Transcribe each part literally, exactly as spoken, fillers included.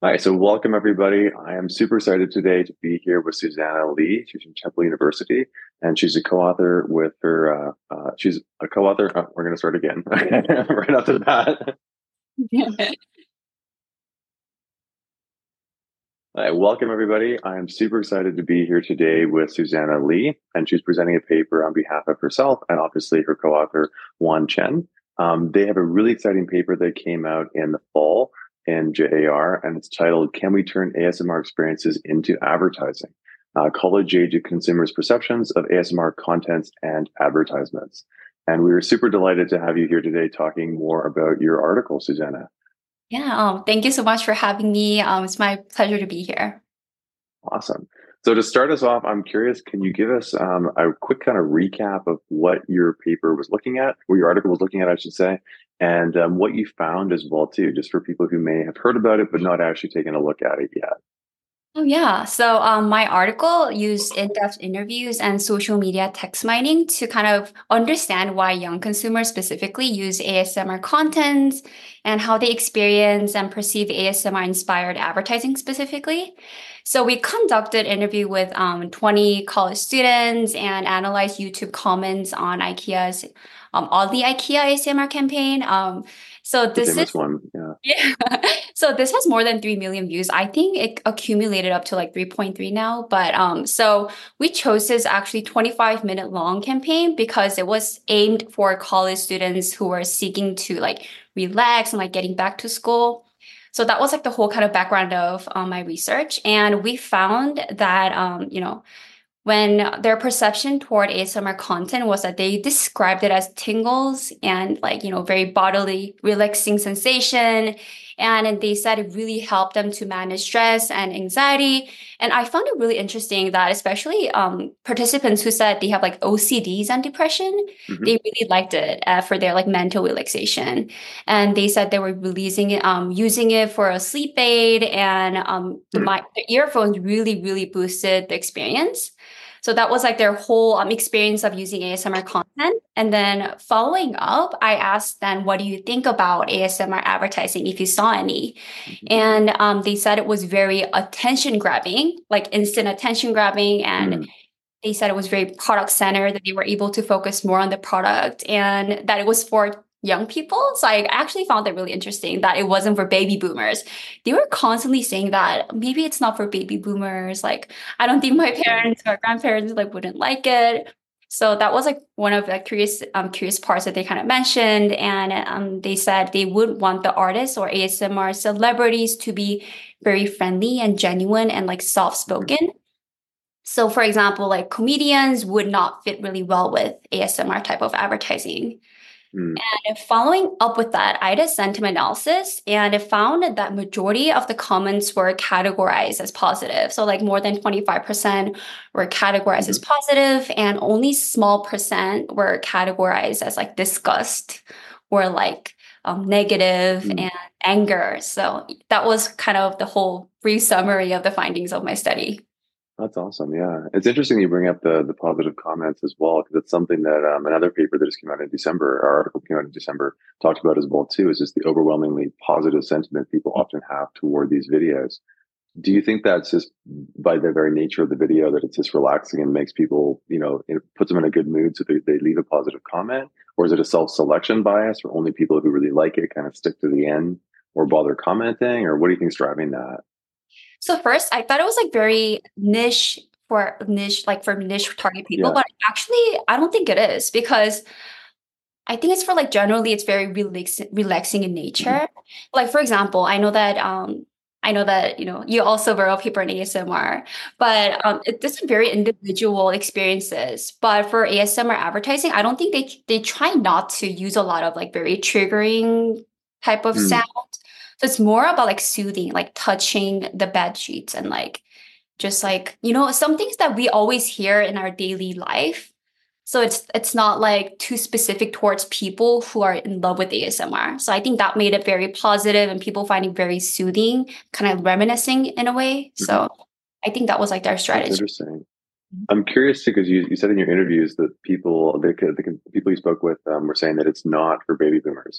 Hi, so welcome everybody. I am super excited today to be here with Susanna Lee. She's from Temple University, and she's a co-author with her. Uh, uh, she's a co-author. Oh, we're going to start again right off the bat. Hi, welcome everybody. I am super excited to be here today with Susanna Lee, and she's presenting a paper on behalf of herself and obviously her co-author Juan Chen. Um, they have a really exciting paper that came out in the fall in J A R, and it's titled "Can We Turn A S M R Experiences into Advertising? Uh, College-Age Consumers' Perceptions of A S M R Contents and Advertisements." And we were super delighted to have you here today talking more about your article, Susanna. Yeah, um, thank you so much for having me. Um, it's my pleasure to be here. Awesome. So to start us off, I'm curious, can you give us um, a quick kind of recap of what your paper was looking at, or your article was looking at, I should say, and um, what you found as well, too, just for people who may have heard about it but not actually taken a look at it yet. Oh, yeah. So um, my article used in-depth interviews and social media text mining to kind of understand why young consumers specifically use A S M R content and how they experience and perceive A S M R-inspired advertising specifically. So we conducted interview with um, twenty college students and analyzed YouTube comments on IKEA's um, all the IKEA A S M R campaign. Um, so The this is famous one, yeah. yeah. So this has more than three million views. I think it accumulated up to like three point three now. But um, so we chose this actually twenty-five minute long campaign because it was aimed for college students who were seeking to like relax and like getting back to school. So that was like the whole kind of background of um, my research. And we found that, um, you know, when their perception toward A S M R content was that they described it as tingles and like, you know, very bodily relaxing sensation. And they said it really helped them to manage stress and anxiety. And I found it really interesting that especially um, participants who said they have like O C Ds and depression, Hmm. they really liked it uh, for their like mental relaxation. And they said they were releasing it, um, using it for a sleep aid, and um, the, Hmm. mi- the earphones really, really boosted the experience. So that was like their whole um, experience of using A S M R content. And then following up, I asked them, what do you think about A S M R advertising if you saw any? And um, they said it was very attention grabbing, like instant attention grabbing. And Hmm. they said it was very product centered, that they were able to focus more on the product and that it was for young people. So I actually found that really interesting that it wasn't for baby boomers. They were constantly saying that maybe it's not for baby boomers. Like, I don't think my Interesting. parents or grandparents like wouldn't like it. So that was like one of the curious um curious parts that they kind of mentioned. And um they said they would want the artists or A S M R celebrities to be very friendly and genuine and like soft Hmm. spoken. So, for example, like comedians would not fit really well with A S M R type of advertising. Hmm. And following up with that, I did sentiment analysis and it found that majority of the comments were categorized as positive. So like more than twenty-five percent were categorized as Hmm. positive and only small percent were categorized as like disgust or like um, negative Hmm. and anger. So that was kind of the whole brief summary of the findings of my study. That's awesome. Yeah, it's interesting you bring up the the positive comments as well, because it's something that um, another paper that just came out in December, our article came out in December, talked about as well too. Is just the overwhelmingly positive sentiment people often have toward these videos. Do you think that's just by the very nature of the video that it's just relaxing and makes people, you know, it puts them in a good mood so they, they leave a positive comment? Or is it a self-selection bias where only people who really like it kind of stick to the end or bother commenting? Or what do you think's driving that? So first, I thought it was like very niche for niche, like for niche target people, Yeah. but actually, I don't think it is because I think it's for like generally, it's very relax relaxing in Hmm. nature. Like for example, I know that um, I know that you know you also wrote a paper in A S M R, but um, it, this is very individual experiences. But for A S M R advertising, I don't think they they try not to use a lot of like very triggering type of sound. Mm. So it's more about like soothing, like touching the bed sheets and like just like, you know, some things that we always hear in our daily life. So it's it's not like too specific towards people who are in love with A S M R. So I think that made it very positive and people find it very soothing, kind of reminiscing in a way. Hmm. So I think that was like their That's strategy. interesting. I'm curious too, because you, you said in your interviews that people, the, the people you spoke with um, were saying that it's not for baby boomers.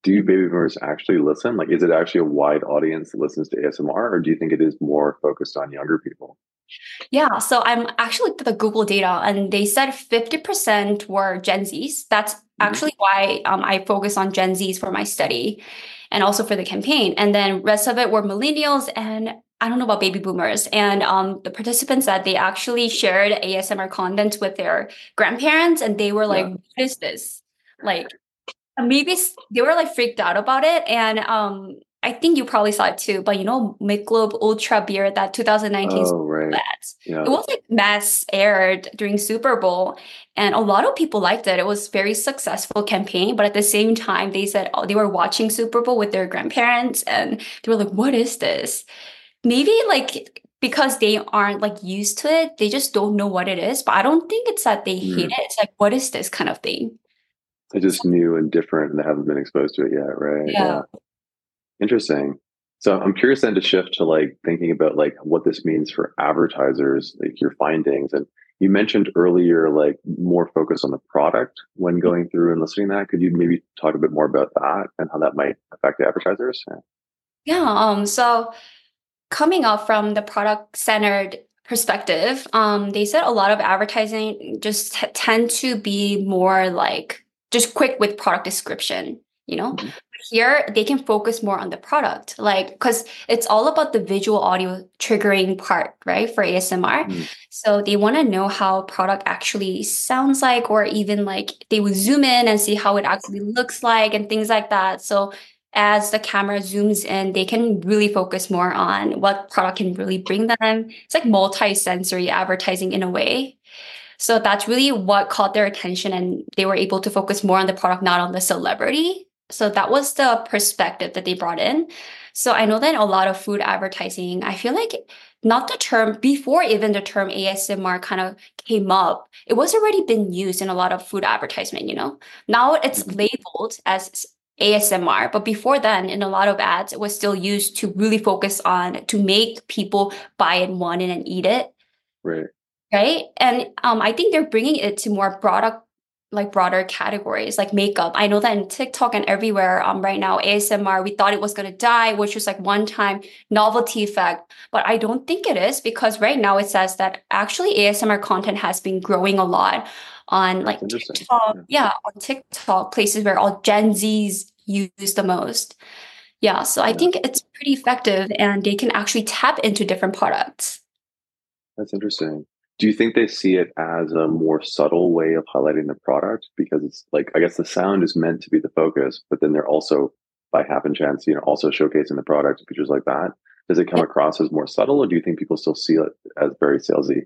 do baby boomers actually listen? Like, is it actually a wide audience that listens to A S M R, or do you think it is more focused on younger people? Yeah, so I'm actually looked at the Google data and they said fifty percent were Gen Zs. That's Hmm. actually why um, I focus on Gen Zs for my study and also for the campaign. And then rest of it were millennials and I don't know about baby boomers. And um, the participants said they actually shared A S M R content with their grandparents and they were like, Yeah. what is this? Like maybe s- they were like freaked out about it. And um, I think you probably saw it too, but you know, Michelob Ultra beer, that two thousand nineteen Oh, Super Bowl right. ads. Yeah. It was like mass aired during Super Bowl, and a lot of people liked it. It was very successful campaign, but at the same time, they said oh, they were watching Super Bowl with their grandparents, and they were like, "What is this?" Maybe like because they aren't like used to it, they just don't know what it is. But I don't think it's that they hate Mm. it. It's like, "What is this?" kind of thing. It's just new and different, and they haven't been exposed to it yet, right? Yeah. Yeah. Interesting. So I'm curious then to shift to like thinking about like what this means for advertisers, like your findings. And you mentioned earlier, like more focus on the product when going through and listening to that. Could you maybe talk a bit more about that and how that might affect the advertisers? Yeah. Yeah, um, so coming up from the product centered perspective, um, they said a lot of advertising just t- tend to be more like just quick with product description, you know? Mhm. Here, they can focus more on the product, like, because it's all about the visual audio triggering part, right, for A S M R. Mm. So they want to know how product actually sounds like, or even like they would zoom in and see how it actually looks like and things like that. So as the camera zooms in, they can really focus more on what product can really bring them. It's like multi-sensory advertising in a way. So that's really what caught their attention, and they were able to focus more on the product, not on the celebrity. So that was the perspective that they brought in. So I know that a lot of food advertising, I feel like not the term before even the term A S M R kind of came up, it was already been used in a lot of food advertisement, you know? Now it's Mhm. labeled as A S M R, but before then, in a lot of ads, it was still used to really focus on to make people buy it, want it, and eat it, Right. right? And um, I think they're bringing it to more product, like broader categories, like makeup. I know that in TikTok and everywhere, um, right now, A S M R, we thought it was gonna die, which was like one time novelty effect, but I don't think it is because right now it says that actually A S M R content has been growing a lot on That's like interesting. TikTok, Yeah. yeah, on TikTok, places where all Gen Zs use the most. Yeah, so I Yeah. think it's pretty effective and they can actually tap into different products. That's interesting. Do you think they see it as a more subtle way of highlighting the product? Because it's like, I guess the sound is meant to be the focus, but then they're also, by happen chance, you know, also showcasing the product and features like that. Does it come across as more subtle, or do you think people still see it as very salesy?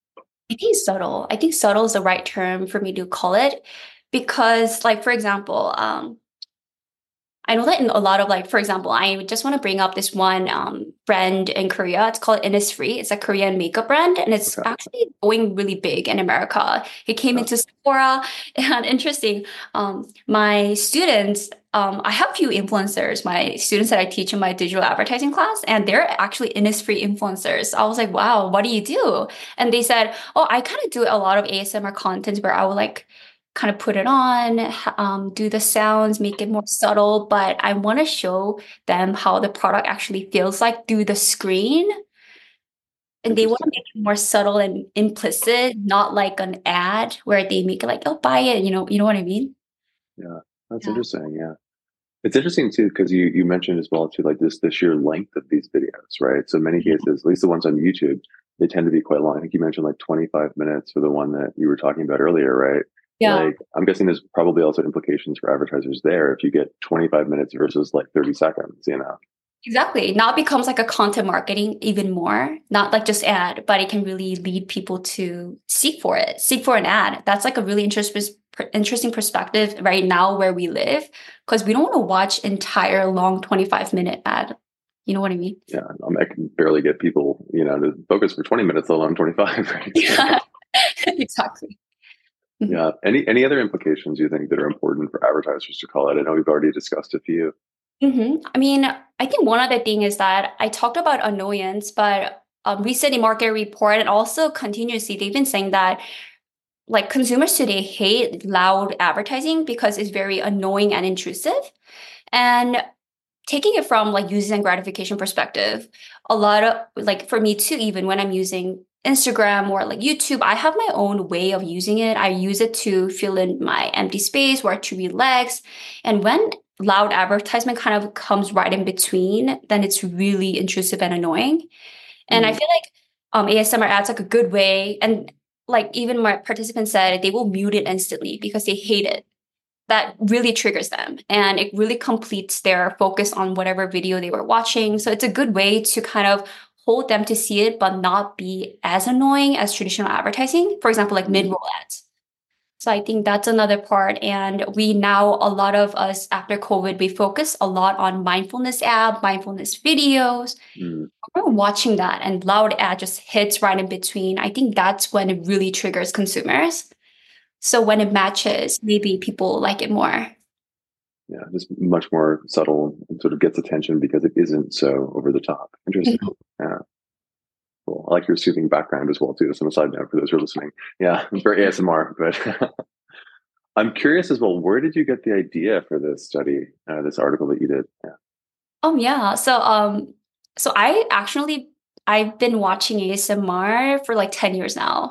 I think subtle. I think subtle is the right term for me to call it because, like, for example, um, I know that in a lot of like, for example, I just want to bring up this one um, brand in Korea. It's called Innisfree. It's a Korean makeup brand, and it's Okay. actually going really big in America. It came Yeah. into Sephora, and interesting. Um, my students, um, I have few influencers. My students that I teach in my digital advertising class, and they're actually Innisfree influencers. I was like, wow, what do you do? And they said, oh, I kind of do a lot of A S M R content where I would like kind of put it on, um, do the sounds, make it more subtle, but I want to show them how the product actually feels like through the screen. And they want to Interesting. make it more subtle and implicit, not like an ad where they make it like, oh, buy it, you know, you know what I mean? Yeah. That's Yeah. interesting. Yeah. It's interesting too, because you you mentioned as well too, like this the sheer length of these videos, right? So in many cases, at least the ones on YouTube, they tend to be quite long. I think you mentioned like twenty-five minutes for the one that you were talking about earlier, right? Yeah. Like I'm guessing there's probably also implications for advertisers there if you get twenty-five minutes versus like thirty seconds, you know? Exactly. Now it becomes like a content marketing even more, not like just ad, but it can really lead people to seek for it, seek for an ad. That's like a really interesting interesting perspective right now where we live, because we don't want to watch entire long twenty-five minute ad. You know what I mean? Yeah. I'm, I can barely get people, you know, to focus for twenty minutes, let alone twenty-five, right? So Yeah, exactly. Mhm. yeah. Any any other implications you think that are important for advertisers to call out? I know we've already discussed a few. Mhm. I mean, I think one other thing is that I talked about annoyance, but um, recently market report and also continuously they've been saying that like consumers today hate loud advertising because it's very annoying and intrusive. And taking it from like users and gratification perspective, a lot of like for me too, even when I'm using Instagram or like YouTube, I have my own way of using it. I use it to fill in my empty space or to relax. And when loud advertisement kind of comes right in between, then it's really intrusive and annoying. And I Mm. feel like um, A S M R ads like a good way. And like even my participants said, they will mute it instantly because they hate it. That really triggers them and it really completes their focus on whatever video they were watching. So it's a good way to kind of hold them to see it, but not be as annoying as traditional advertising. For example, like Mm. mid-roll ads. So I think that's another part. And we now, a lot of us after COVID, we focus a lot on mindfulness app, mindfulness videos. Mm. We're watching that and loud ad just hits right in between. I think that's when it really triggers consumers. So when it matches, maybe people like it more. Yeah, just much more subtle and sort of gets attention because it isn't so over the top. Interesting. Mhm. Yeah, cool. I like your soothing background as well too. Just on a side note for those who are listening. Yeah, it's very A S M R. But I'm curious as well. Where did you get the idea for this study, uh, this article that you did? Yeah. Oh yeah. So um so I actually I've been watching A S M R for like ten years now.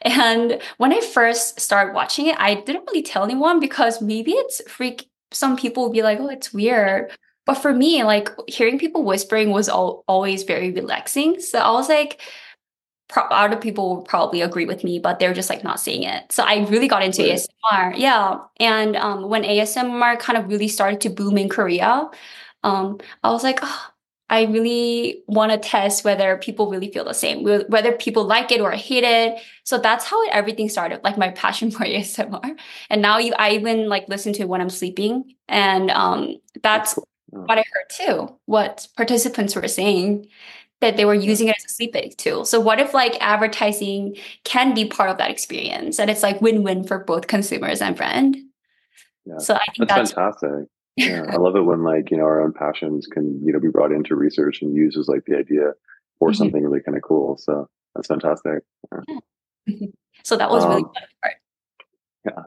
And when I first started watching it, I didn't really tell anyone because maybe it's freak some people would be like, "Oh, it's weird." But for me, like hearing people whispering was al- always very relaxing. So I was like, pro- other people will probably agree with me, but they're just like not seeing it. So I really got into Right. A S M R. Yeah. And um, when A S M R kind of really started to boom in Korea, um, I was like, oh, I really want to test whether people really feel the same, wh- whether people like it or hate it. So that's how it, everything started, like my passion for A S M R. And now you, I even like listen to it when I'm sleeping. And um, That's that's cool. Oh, what I heard too, what participants were saying that they were yeah. using it as a sleep aid tool. So what if like advertising can be part of that experience and it's like win-win for both consumers and brand? Yeah. So I think That's that's fantastic. Yeah. I love it when like, you know, our own passions can, you know, be brought into research and used as like the idea for Mhm. something really kind of cool. So that's fantastic. Yeah. Mhm. So that was really Um, fun part. yeah.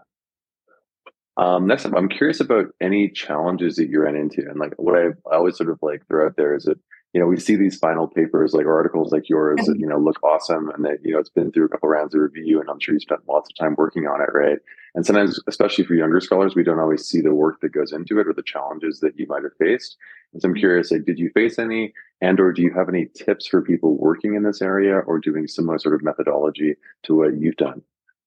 Um, next up, I'm curious about any challenges that you ran into. And like what I, I always sort of like throw out there is that, you know, we see these final papers like or articles like yours that, Mhm. you know, look awesome and that, you know, it's been through a couple rounds of review and I'm sure you spent lots of time working on it, right? And sometimes, especially for younger scholars, we don't always see the work that goes into it or the challenges that you might have faced. And so I'm curious, like, did you face any and or do you have any tips for people working in this area or doing similar sort of methodology to what you've done?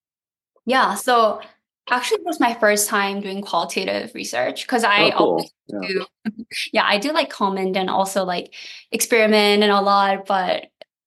Yeah, so actually it was my first time doing qualitative research because I Oh, always cool. Yeah. do, yeah, I do like comment and also like experiment and a lot, but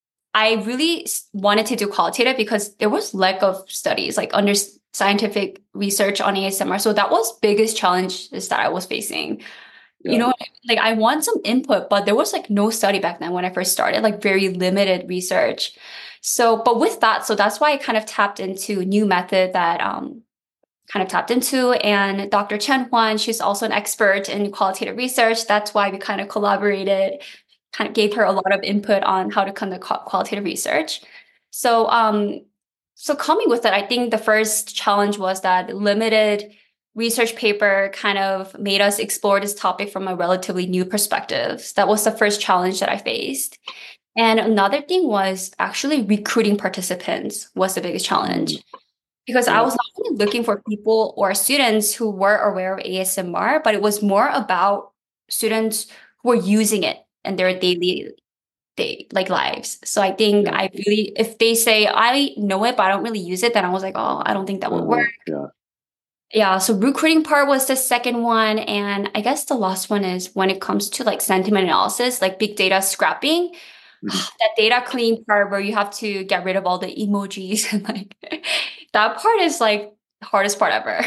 I really s- wanted to do qualitative because there was lack of studies, like under s- scientific research on A S M R. So that was biggest challenges that I was facing. You Yeah. know, like I want some input, but there was like no study back then when I first started, like very limited research. So, but with that, so that's why I kind of tapped into a new method that um kind of tapped into. And Doctor Chen Huan, she's also an expert in qualitative research. That's why we kind of collaborated, kind of gave her a lot of input on how to conduct qua- qualitative research. So, um, so coming with it, I think the first challenge was that limited research paper kind of made us explore this topic from a relatively new perspective. That was the first challenge that I faced. And another thing was actually recruiting participants was the biggest Mm, challenge because I yeah. was not only looking for people or students who were aware of A S M R, but it was more about students who were using it in their daily day like lives. So I think Yeah. I really, if they say I know it but I don't really use it, then I was like, oh, I don't think that would work. Uh, yeah. Yeah, so recruiting part was the second one, and I guess the last one is when it comes to like sentiment analysis, like big data scrapping, Mhm. that data cleaning part where you have to get rid of all the emojis and like that part is like the hardest part ever.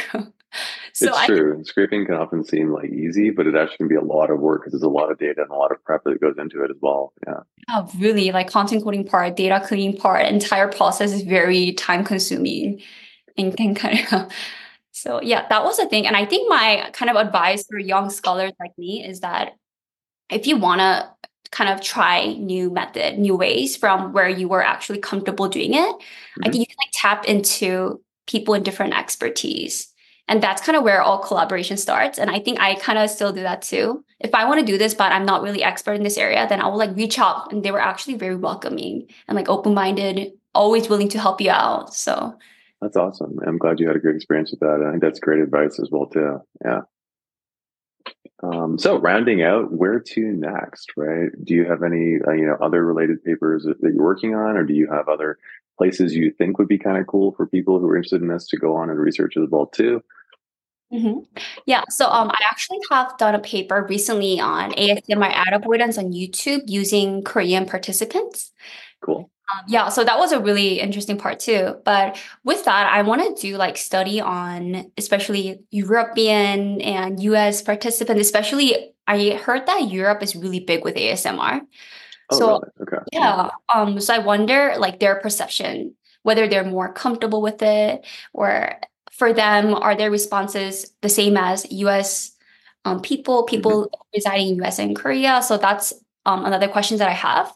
So It's I true. Scraping can often seem like easy, but it actually can be a lot of work because there's a lot of data and a lot of prep that goes into it as well. Yeah. have really like content coding part, data cleaning part, entire process is very time consuming and can kind of so yeah, that was the thing. And I think my kind of advice for young scholars like me is that if you want to kind of try new method, new ways from where you were actually comfortable doing it, I Hmm. think you can like tap into people in different expertise. And that's kind of where all collaboration starts. And I think I kind of still do that too. If I want to do this, but I'm not really expert in this area, then I will like reach out. And they were actually very welcoming and like open-minded, always willing to help you out. So That's awesome. I'm glad you had a great experience with that. I think that's great advice as well too. Yeah. Um, so rounding out, where to next, right? Do you have any, uh, you know, other related papers that, that you're working on, or do you have other places you think would be kind of cool for people who are interested in this to go on and research as well too? hmm yeah, so um, I actually have done a paper recently on A S M R ad avoidance on YouTube using Korean participants. Cool. Um, yeah, so that was a really interesting part too. But with that, I want to do like study on especially European and U S participants, especially I heard that Europe is really big with A S M R. Oh, So really? Okay. yeah, um, so I wonder like their perception, whether they're more comfortable with it, or for them, are their responses the same as U S um, people, Mm-hmm. people residing in U S and Korea? So that's um, another question that I have.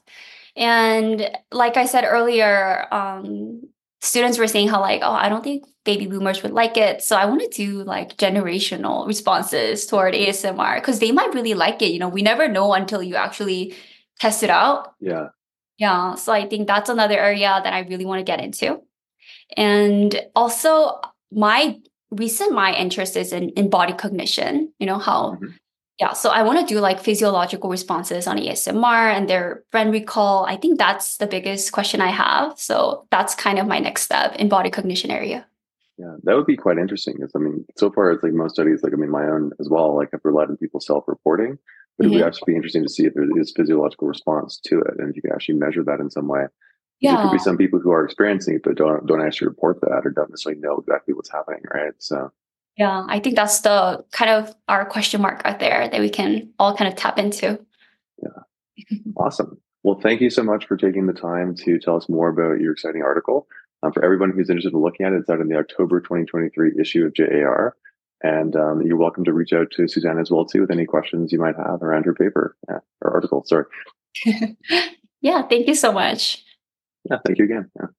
And like I said earlier, um, students were saying how like, oh, I don't think baby boomers would like it. So I want to do like generational responses toward A S M R because they might really like it. You know, we never know until you actually test it out. Yeah. Yeah. So I think that's another area that I really want to get into. And also my recent my interest is in, in body cognition, you know, how Mm-hmm. yeah, so I want to do like physiological responses on A S M R and their brain recall. I think that's the biggest question I have. So that's kind of my next step in body cognition area. Yeah, that would be quite interesting. Because I mean, so far it's like most studies, like I mean, my own as well, like have relied on people self-reporting, but it would hmm actually be interesting to see if there is physiological response to it, and if you can actually measure that in some way. Because there could Yeah, be some people who are experiencing it, but don't don't actually report that or don't necessarily know exactly what's happening, right? So, yeah. I think that's the kind of our question mark out there that we can all kind of tap into. yeah, awesome. Well, thank you so much for taking the time to tell us more about your exciting article. Um, for everyone who's interested in looking at it, it's out in the October twenty twenty-three issue of J A R. And um, you're welcome to reach out to Suzanne as well too with any questions you might have around her paper yeah, or article. Sorry. Yeah, thank you so much. Yeah, thank you again. Yeah.